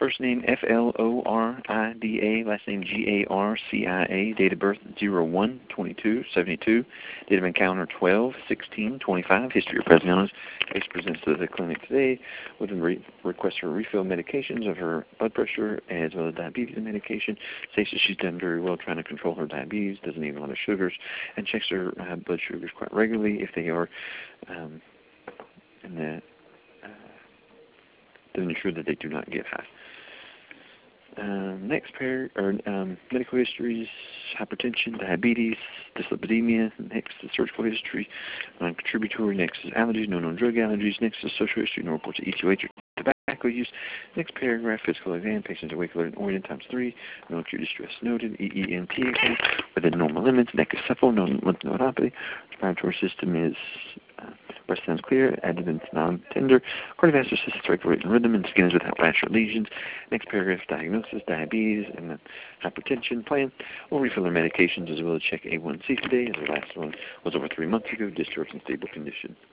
First name Florida, last name Garcia, date of birth 01/22/72, date of encounter 12/16/25, history of present illness. Case presents to the clinic today with a request for refill medications of her blood pressure as well as diabetes medication. Says that she's done very well trying to control her diabetes, doesn't eat a lot of sugars, and checks her blood sugars quite regularly if they are in the to ensure that they do not get high. Next pair medical histories: hypertension, diabetes, dyslipidemia. Next is surgical history, non-contributory. Next is allergies, no known drug allergies. Next is social history, no reports of ETOH or tobacco use. Next paragraph, physical exam, patients awake, alert, and oriented ×3. No acute distress noted. EENP account within normal limits. Neck is supple, no lymph nodopathy. Respiratory system is breast sounds clear, abdomen is non-tender, cardiovascular system is regulating rhythm, and skin is without vascular lesions. Next paragraph, diagnosis, diabetes, and then hypertension plan. We'll refill our medications as well as check A1C today, as the last one was over 3 months ago, discharged in stable condition.